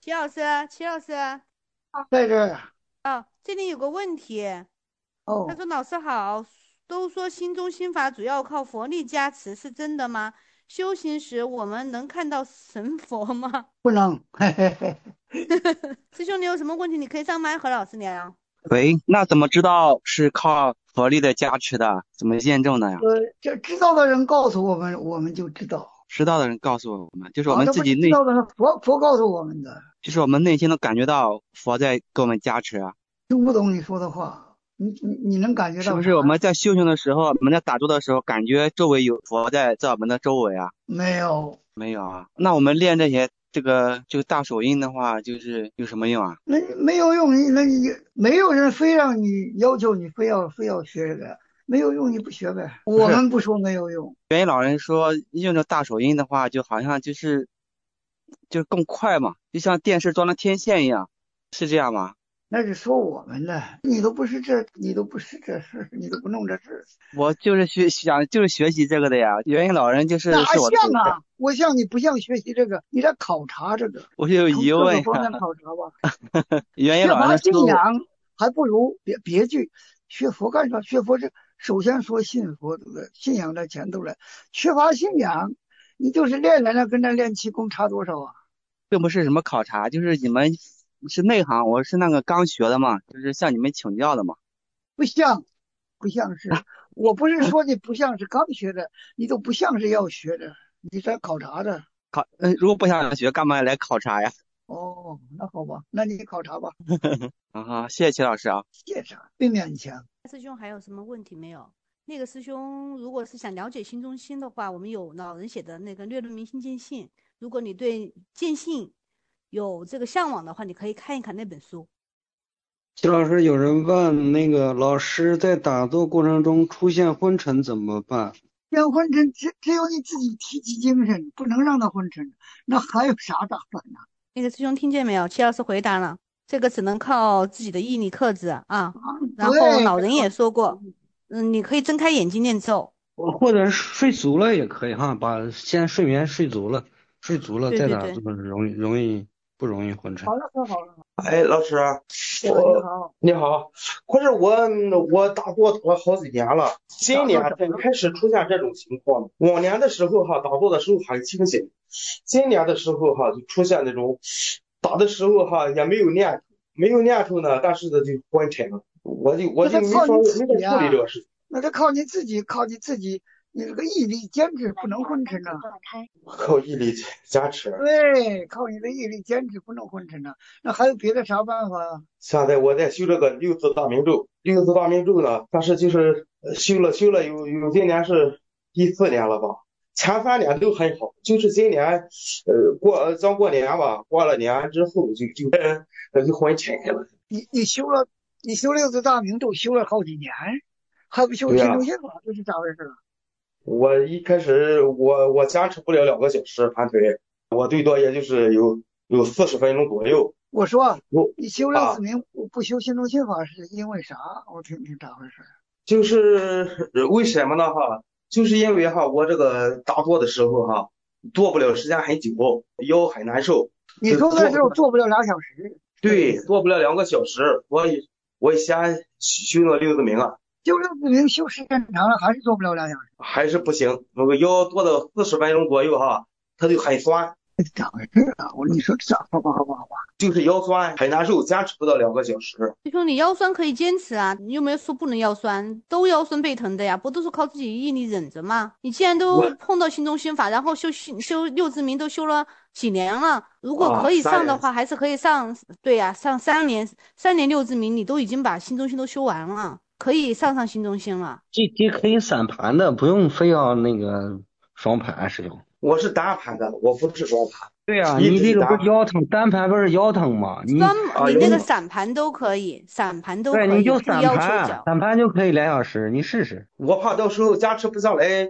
齐老师，齐老师， 在这儿。 哦，这里有个问题。他哦， 说：“老师好，都说心中心法主要靠佛力加持，是真的吗？修行时我们能看到神佛吗？” 不能，嘿嘿嘿。 师兄，你有什么问题，你可以上麦和老师聊。 喂，那怎么知道是靠佛力的加持的？怎么验证的呀？ 这知道的人告诉我们，我们就知道。 知道的人告诉我们，就是我啊， 们这不自己内， 是知道的，是佛告诉我们的。 就是我们内心都感觉到佛在给我们加持啊。 听不懂你说的话，你能感觉是不到啥？ 是我们在修行的时候，我们在打坐的时候，感觉周围有佛在我们的周围啊？ 没有。 没有啊？那我们练这个大手印的话，就是有什么用啊？ 那没有用，你没有人非让你要求你非要学这个，没有用你不学呗。我不是， 们不说没有用。 元音老人说用这大手印的话，就好像就是更快嘛，就像电视装了天线一样，是这样吗？ 那是说我们的，你都不是这事，你都不弄这事。 我就是学习这个的呀。元音老人就是哪是我的偶像， 像啊？我像你不像学习这个，你得考察这个， 我就有从疑问呀。 各个方面考察吧。 元音老缺乏人说， 信仰，还不如别去学佛干啥？学佛是首先说信佛，对不对？信仰在前头了。缺乏信仰，你就是练来了，跟那练气功差多少啊？ 并不是什么考察，就是你们是内行，我是那个刚学的嘛，就是向你们请教的嘛。 不像，不像是。我不是说你不像是刚学的，你都不像是要学的，你在考察的。 如果不想学，干嘛来考察呀？ 哦，那好吧，那你考察吧。 啊哈，谢谢齐老师啊。 谢啥？别勉强。 师兄还有什么问题没有？那个师兄，如果是想了解心中心的话，我们有老人写的那个《略论明心见性》，如果你对见性有这个向往的话，你可以看一看那本书。 齐老师，有人问那个老师在打坐过程中出现昏沉怎么办？ 让昏沉，只有你自己提起精神，不能让他昏沉，那还有啥打算呢？ 那个师兄听见没有？齐老师回答了，这个只能靠自己的毅力克制啊。然后对， 老人也说过，你可以睁开眼睛念咒。 或者是睡足了也可以哈，先睡眠睡足了，睡足了再打坐对对对， 容易不容易昏沉？ 好了，可好了。 哎，老师， 你我好。 你好，可是我打坐打了好几年了，今打坐年才怎么了？ 开始出现这种情况。往年的时候哈，打坐的时候还清醒，今年的时候哈就出现那种打的时候哈也没有念头，没有念头呢，但是呢就昏沉了，我就那得靠你自没法处理这己呀、 个事情。 那得靠你自己，靠你自己，你这个毅力坚持，不能昏沉呐、 靠毅力加持。 对，靠你的毅力坚持，不能昏沉呐、那还有别的啥办法啊？ 现在我在修这个六字大明咒，六字大明咒呢，但是就是修了有今年是第4年了吧，前3年都很好，就是今年刚过年吧，过了年之后就昏沉了。 你修六字大明咒修了好几年，还不修对呀、 心中心法，这是咋回事啊？ 我一开始我坚持不了2个小时盘腿，我最多也就是有40分钟左右。 我说啊， 我你修六字啊， 明不修心中心法是因为啥？我听听咋回事。 就是为什么呢哈？就是因为哈，我这个打坐的时候哈，坐不了时间很久，腰很难受， 你说的时候做不了2小时，这个意对， 思。 坐不了2个小时，我先修那六字明啊， 修六字明修时间长了还是做不了2小时， 还是不行，那个腰坐到40分钟左右哈，它就很酸， 这咋回事啊？你说这咋好吧？ 就是腰酸很难受，坚持不到2个小时。 师兄，你腰酸可以坚持啊，你又没有说不能腰酸，都腰酸背疼的呀，不都是靠自己毅力忍着吗？你既然都我碰到心中心法，然后修六字明都修了几年了，如果啊， 可以三年上的话，还是可以上。对呀、上3年六字明，你都已经把心中心都修完了，可以上心中心了。 这可以散盘的，不用非要那个双盘使用。 我是单盘的，我不是双盘， 对呀、 一你这个不直是单盘是腰疼，单盘不是腰疼吗？ 专啊， 你那个有散盘都可以，散盘都对， 可以， 你就不要求散盘， 脚。 散盘就可以2小时，你试试。 我怕到时候坚持不下来，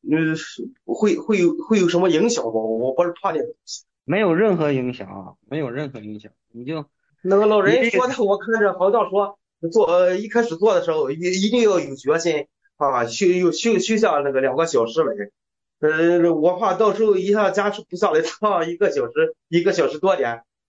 会有什么影响吗？我不是怕那个。 没有任何影响啊，没有任何影响。 那个老你这个人说的，我看着好像说一开始做的时候一定要有决心啊，休下那个2个小时来。我怕到时候一下坚持不下来，一个小时多点，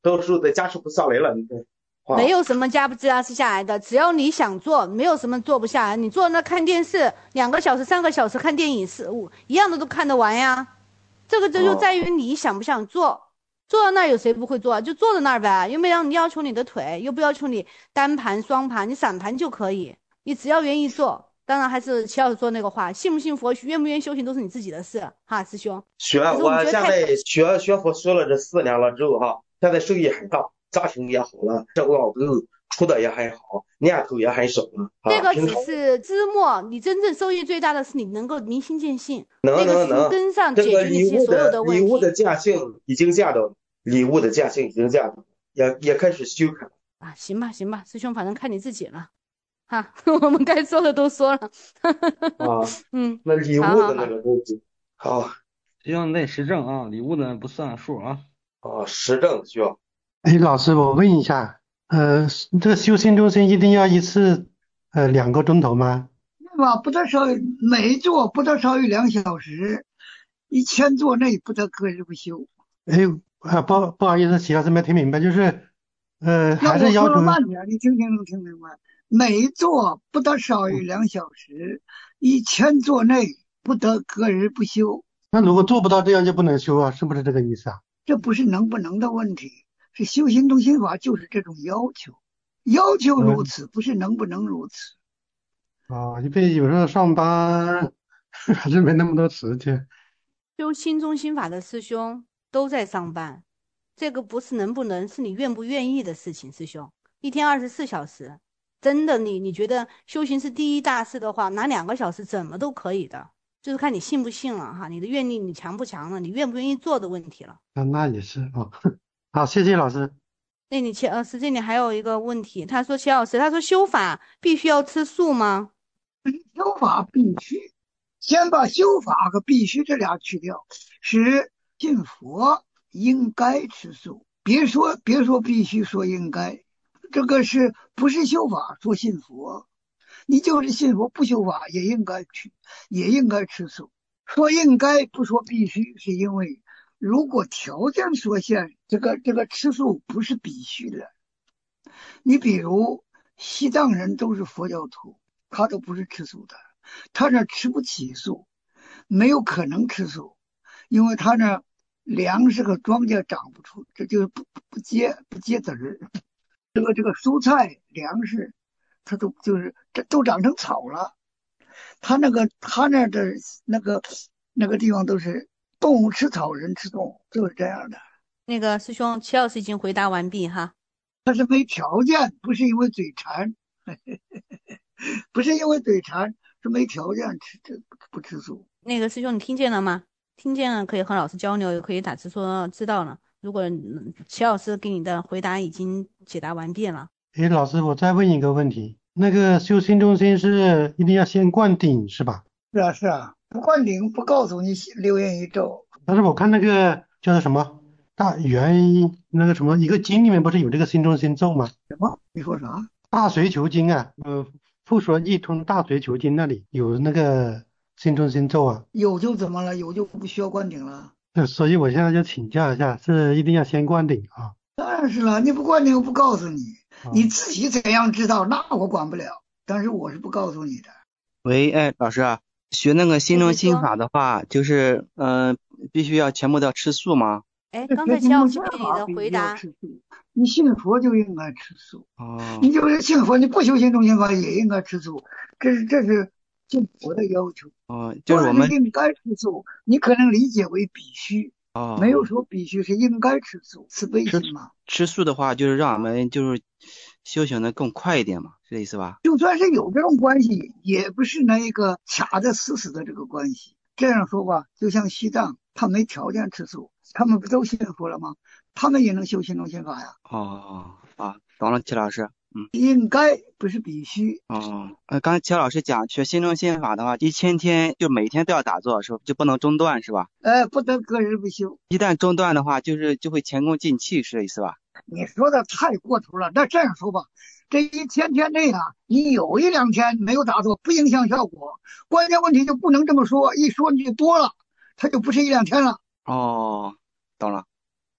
到时候再加持不下来了，你看啊。 没有什么加不加持下来的，只要你想做，没有什么做不下来。你坐那看电视2个小时、3个小时，看电影一样的都看得完呀。这就在于你想不想做。坐到那儿有谁不会做啊？就坐在那儿呗，又没让你要求你的腿，又不要求你单盘、双盘，你散盘就可以。你只要愿意做，当然还是齐老师说那个话，信不信佛、愿不愿意修行都是你自己的事哈，师兄。 我现在学佛学了这4年了之后哈，现在收益很大，家庭也好了，这个老头出的也很好，年头也很少了。 这个只是枝末，你真正收益最大的是你能够明心见性， 能跟上解决你所有的问题。 礼物的见性已经见到了，礼物的见性已经见到了，也开始修开啊。行吧，师兄，反正看你自己了。哈，我们该说的都说了。 啊，那礼物的那个东西，好， 需要得实证啊，礼物的不算数啊。 实证需要。 哎，老师，我问一下，这个修心中心一定要一次2个钟头吗？ 对吧？不得少于每坐不得少于2小时，1000坐内不得隔日不休。 哎，不好意思，齐老师没听明白，就是还是要求。 我说了慢点，你听明白？每坐不得少于2小时，1000坐内不得隔日不休。 那如果做不到这样就不能修啊，是不是这个意思啊？ 这不是能不能的问题，是修心中心法就是这种要求如此，不是能不能如此。 因为有时候上班还是没那么多时间。 修心中心法的师兄都在上班，这个不是能不能，是你愿不愿意的事情。师兄，一天24小时，真的你觉得修行是第一大事的话，拿2个小时怎么都可以的，就是看你信不信了哈，你的愿力你强不强了，你愿不愿意做的问题了。 那也是啊。好，谢谢老师。 那你师这里还有一个问题，他说齐老师，他说修法必须要吃素吗？ 修法必须，先把修法和必须这俩去掉，是信佛应该吃素，别说必须，说应该，这个是不是修法说信佛？你就是信佛不修法也应该吃素。说应该不说必须，是因为如果条件所限，这个吃素不是必须的。你比如西藏人都是佛教徒，他都不是吃素的，他那吃不起素，没有可能吃素，因为他那粮食和庄稼长不出，这就是不结籽儿。这个蔬菜粮食，它都长成草了。他那的那个地方都是动物吃草，人吃动物，就是这样的。 那个师兄，齐老师已经回答完毕哈。 他是没条件，不是因为嘴馋，不是因为嘴馋，是没条件不吃素。 那个师兄，你听见了吗？听见了可以和老师交流，也可以打字说知道了。如果齐老师给你的回答已经解答完毕了。 老师，我再问一个问题，那个修心中心是一定要先灌顶是吧？ 是啊，不灌顶不告诉你流言一咒。 但是我看那个叫做什么大圆那个什么一个经里面不是有这个心中心咒吗？ 什么？你说啥？ 大随求经啊，复说一通大随求经那里有那个心中心咒啊。 有就怎么了？有就不需要灌顶了。 所以我现在就请教一下，是一定要先灌顶啊？ 当然是了，你不灌顶我不告诉你，你自己怎样知道那我管不了，但是我是不告诉你的。 喂，老师啊，学那个心中心法的话，就是必须要全部都要吃素吗？ 刚才齐老师给你的回答， 你信佛就应该吃素。你就是信佛，你不修心中心法也应该吃素，这是信佛的要求。 就是我们应该吃素，你可能理解为必须。没有说必须，是应该吃素，慈悲心嘛。 吃素的话，就是让我们就是修行的更快一点嘛，是这意思吧？ 就算是有这种关系，也不是那一个卡得死死的这个关系。这样说吧，就像西藏，他没条件吃素，他们不都信佛了吗？他们也能修心中心法呀。 懂了，齐老师。 应该不是必须。 刚才齐老师讲学心中心法的话，1000天就每天都要打坐，是吧？就不能中断，是吧？ 不得隔日不休。 一旦中断的话，就会前功尽弃，是这意思吧？ 你说的太过头了。那这样说吧，这1000天内啊，你有1、2天没有打坐，不影响效果。关键问题就不能这么说，一说你就多了，它就不是1、2天了。 懂了。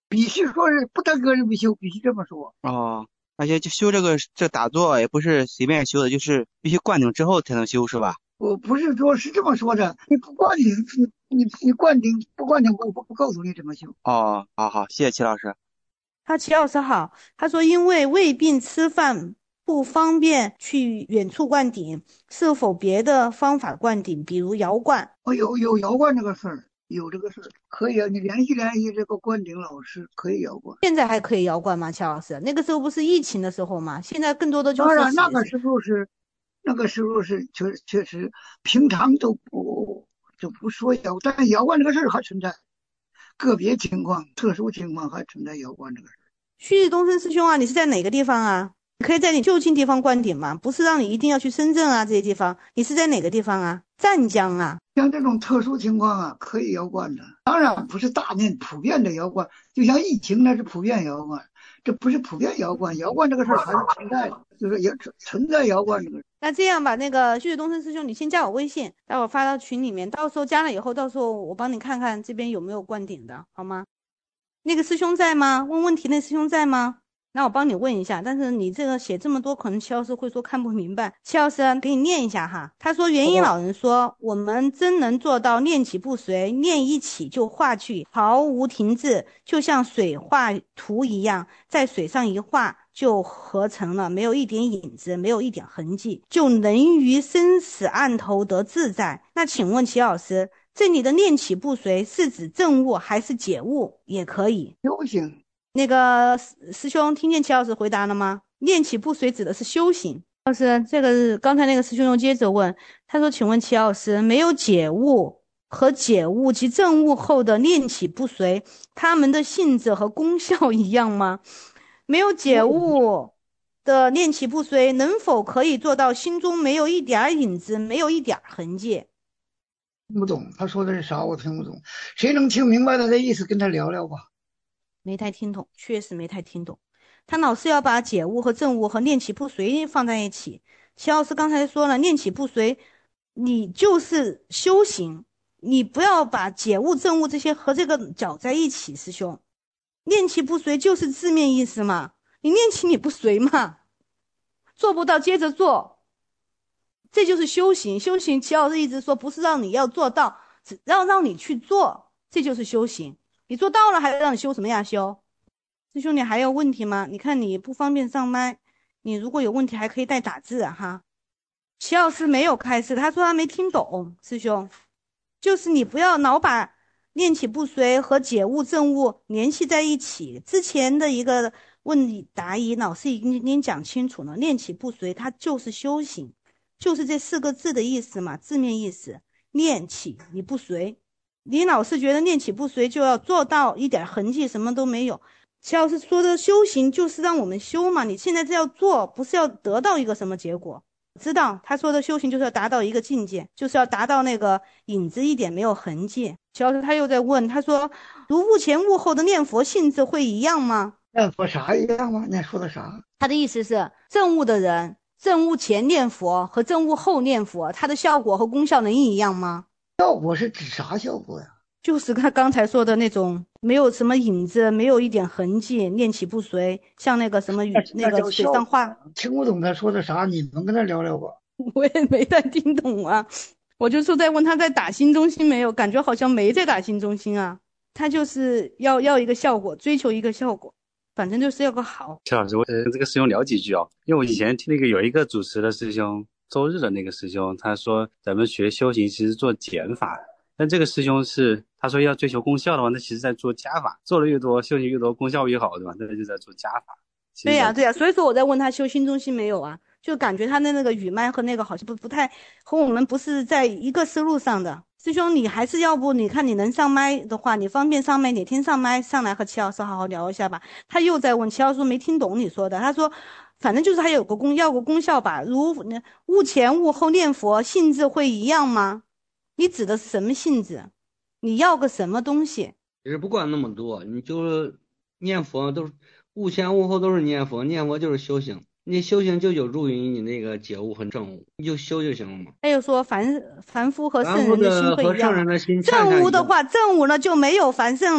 必须说是不得个人不修，必须这么说。 哦，而且就修这打坐也不是随便修的，就是必须灌顶之后才能修，是吧？ 我不是说是这么说的，你不灌顶，你灌顶不灌顶，我不告诉你怎么修。 哦，好好，谢谢齐老师。 齐老师好，他说因为胃病吃饭不方便去远处灌顶，是否别的方法灌顶，比如摇灌？ 有摇灌这个事儿，有这个事儿，可以啊，你联系这个灌顶老师，可以摇灌。 现在还可以摇灌吗？齐老师，那个时候不是疫情的时候吗？现在更多的就是当然，那个时候是确实，平常就不说摇，但是摇灌这个事儿还存在，个别情况、特殊情况还存在摇灌这个事儿。 旭日东升师兄啊，你是在哪个地方啊？你可以在你就近地方灌顶吗？不是让你一定要去深圳啊这些地方，你是在哪个地方啊？湛江啊？ 像这种特殊情况啊，可以摇灌的，当然不是大面普遍的摇灌，就像疫情那是普遍摇灌，这不是普遍摇灌，摇灌这个事儿还是存在的，就是也存在摇灌这个事。 那这样吧，那个旭日东升师兄，你先加我微信，待会儿发到群里面，到时候加了以后，到时候我帮你看看这边有没有灌顶的，好吗？那个师兄在吗？问问题那师兄在吗？那我帮你问一下，但是你这个写这么多，可能齐老师会说看不明白。齐老师给你念一下哈，他说元音老人说，我们真能做到念起不随，念一起就画去，毫无停滞，就像水画图一样，在水上一画就合成了，没有一点影子，没有一点痕迹，就能于生死岸头得自在。那请问齐老师，这里的念起不随是指证悟还是解悟？也可以。 修行。 那个师兄听见齐老师回答了吗？念起不随指的是修行。老师，这个刚才那个师兄又接着问，他说：“请问齐老师，没有解悟和解悟及证悟后的念起不随，他们的性质和功效一样吗？没有解悟的念起不随，能否可以做到心中没有一点影子，没有一点痕迹？” 听不懂，他说的是啥？我听不懂。谁能听明白他的意思，跟他聊聊吧。 没太听懂，确实没太听懂。他老是要把解悟和证悟和念起不随放在一起。齐老师刚才说了，念起不随，你就是修行，你不要把解悟、证悟这些和这个搅在一起，师兄。念起不随就是字面意思嘛，你念起你不随嘛，做不到接着做，这就是修行。修行，齐老师一直说不是让你要做到，只要让你去做，这就是修行。你做到了，还让你修什么呀？修，师兄，你还有问题吗？你看你不方便上麦，你如果有问题还可以带打字哈。齐老师没有开示，他说他没听懂。师兄，就是你不要老把念起不随和解悟证悟联系在一起。之前的一个问你答疑，老师已经给你讲清楚了，念起不随它就是修行，就是这4个字的意思嘛，字面意思。念起你不随，你老是觉得念起不随就要做到一点痕迹什么都没有。齐老师说的修行就是让我们修嘛，你现在是要做，不是要得到一个什么结果。知道他说的修行就是要达到一个境界，就是要达到那个影子一点没有痕迹。齐老师他又在问，他说如悟前悟后的念佛性质会一样吗？ 念佛啥一样吗？你说的啥？ 他的意思是证悟的人证悟前念佛和证悟后念佛，它的效果和功效能一样吗？ 效果是指啥效果呀？ 就是他刚才说的那种没有什么影子，没有一点痕迹，念起不随，像那个什么那个水上画。 听不懂他说的啥，你们跟他聊聊吧。 我也没太听懂啊，我就说在问他在打新中心没有，感觉好像没在打新中心啊。他就是要一个效果，追求一个效果，反正就是要个好。 齐老师，我这个师兄聊几句哦，因为我以前听那个有一个主持的师兄，周日的那个师兄，他说咱们学修行其实做减法，但这个师兄是他说要追求功效的话，那其实在做加法，做的越多，修行越多，功效越好，对吧？那就在做加法。 对呀，对呀，所以说我在问他修新中心没有啊，就感觉他的那个语麦和那个好像不太和我们不是在一个思路上的。师兄，你还是要不你看你能上麦的话，你方便上麦哪天上麦上来和齐老师好好聊一下吧。他又在问齐老师没听懂你说的，他说反正就是还有个要个功效吧，如悟前悟后念佛性质会一样吗？你指的是什么性质？你要个什么东西？ 其实不管那么多，你就是念佛都是悟前悟后都是念佛，念佛就是修行，你修行就有助于你那个解悟和证悟，你就修就行了嘛。 还有说凡夫和圣凡夫人的心的和会一样吗？ 圣人的心恰证恰一样。 悟的话，证悟了就没有凡圣了。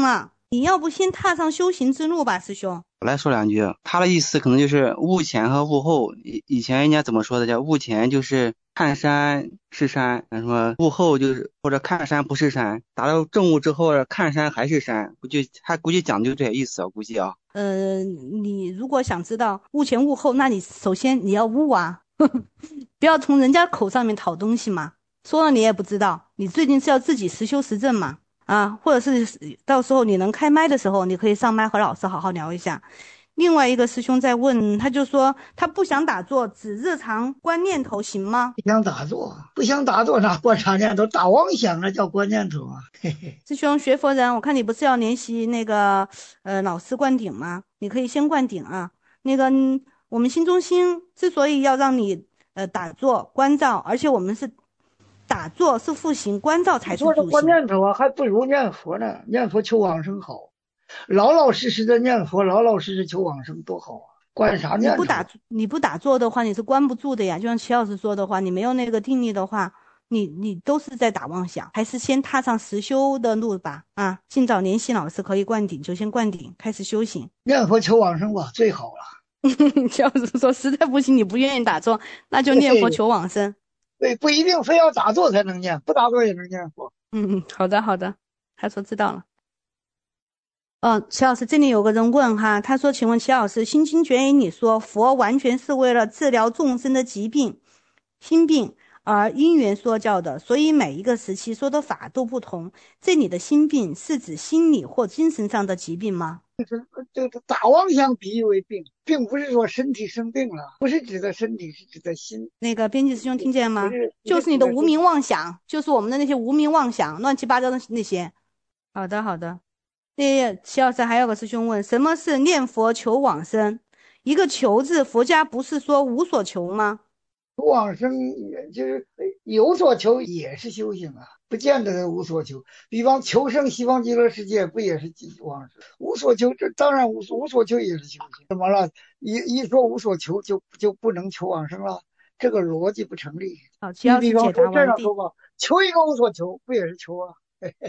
你要不先踏上修行之路吧，师兄。 我来说两句，他的意思可能就是悟前和悟后。以前人家怎么说的？叫悟前就是看山是山，什么悟后就是或者看山不是山。达到正悟之后，看山还是山，估计讲究这些意思，我估计啊。 你如果想知道悟前悟后，那你首先你要悟啊，不要从人家口上面讨东西嘛。说了你也不知道，你最近是要自己实修实证嘛。啊，或者是到时候你能开麦的时候，你可以上麦和老师好好聊一下。另外一个师兄在问，他就说他不想打坐，只日常观念头行吗？ 不想打坐，不想打坐哪观察念头？打妄想那叫观念头啊！嘿嘿。 师兄学佛人，我看你不是要联系那个老师灌顶吗？你可以先灌顶啊。那个我们新中心之所以要让你打坐关照，而且我们是打坐是复行，关照才是说是观助行。 念头啊，还不如念佛呢。念佛求往生好，老老实实的念佛，老老实实求往生多好啊！观啥念头？ 你不打坐的话，你是关不住的呀。就像齐老师说的话，你没有那个定力的话，你都是在打妄想。还是先踏上实修的路吧。啊，尽早联系老师可以灌顶，就先灌顶，开始修行。 念佛求往生吧，最好了。 齐老师说实在不行，你不愿意打坐，那就念佛求往生。 对，不一定非要打坐才能念，不打坐也能念佛。 好的好的，他说知道了。齐老师，这里有个人问哈，他说请问齐老师，心经卷语里说佛完全是为了治疗众生的疾病心病而因缘说教的，所以每一个时期说的法都不同。这里的心病是指心理或精神上的疾病吗？ 这个打妄想比喻为病，并不是说身体生病了，不是指的身体，是指的心。 那个编辑师兄听见吗？就是你的无名妄想，就是我们的那些无名妄想，乱七八糟的那些。好的好的。齐老师还有个师兄问，什么是念佛求往生？一个求字，佛家不是说无所求吗？ 求往生也就是有所求，也是修行啊，不见得无所求。比方求生西方极乐世界，不也是往生？无所求，这当然无所求也是修行。怎么了？一说无所求，就不能求往生了？这个逻辑不成立。 好，齐老师解答完毕。 求一个无所求，不也是求啊？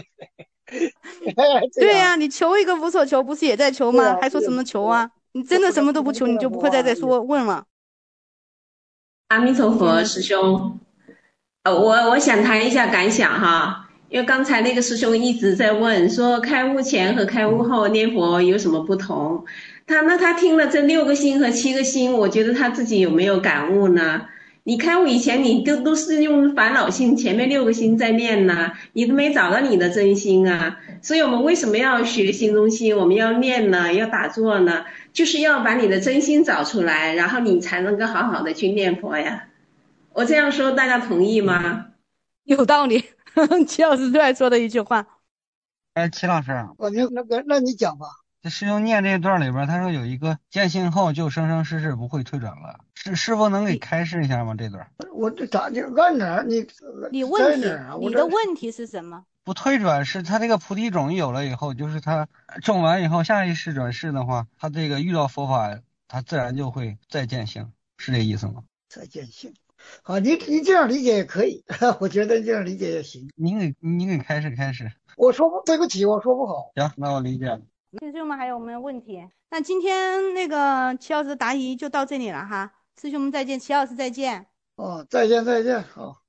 对呀，你求一个无所求，不是也在求吗？还说什么求啊？你真的什么都不求，你就不会再说问了。 阿弥陀佛，师兄，我想谈一下感想哈，因为刚才那个师兄一直在问说开悟前和开悟后念佛有什么不同，他听了这6个心和7个心，我觉得他自己有没有感悟呢？你开悟以前你都是用烦恼心前面6个心在念呢，你都没找到你的真心啊。所以我们为什么要学心中心，我们要念呢，要打坐呢，就是要把你的真心找出来，然后你才能够好好的去念佛呀。我这样说大家同意吗？ 有道理。齐老师最爱说的一句话。 齐老师， 那你讲吧。 这师兄念这一段里边，他说有一个见性后就生生世世不会退转了，师傅能给开示一下吗？这段我这咋就按哪儿？你的问题是什么？ 不退转是他这个菩提种有了以后，就是他种完以后下一世转世的话，他这个遇到佛法，他自然就会再见性，是这意思吗？ 再见性。好，你这样理解也可以，我觉得这样理解也行。 你给开示。 我说对不起，我说不好。 行，那我理解了。 师兄们还有没有问题？那今天那个齐老师的答疑就到这里了哈，师兄们再见，齐老师再见。 再见，好。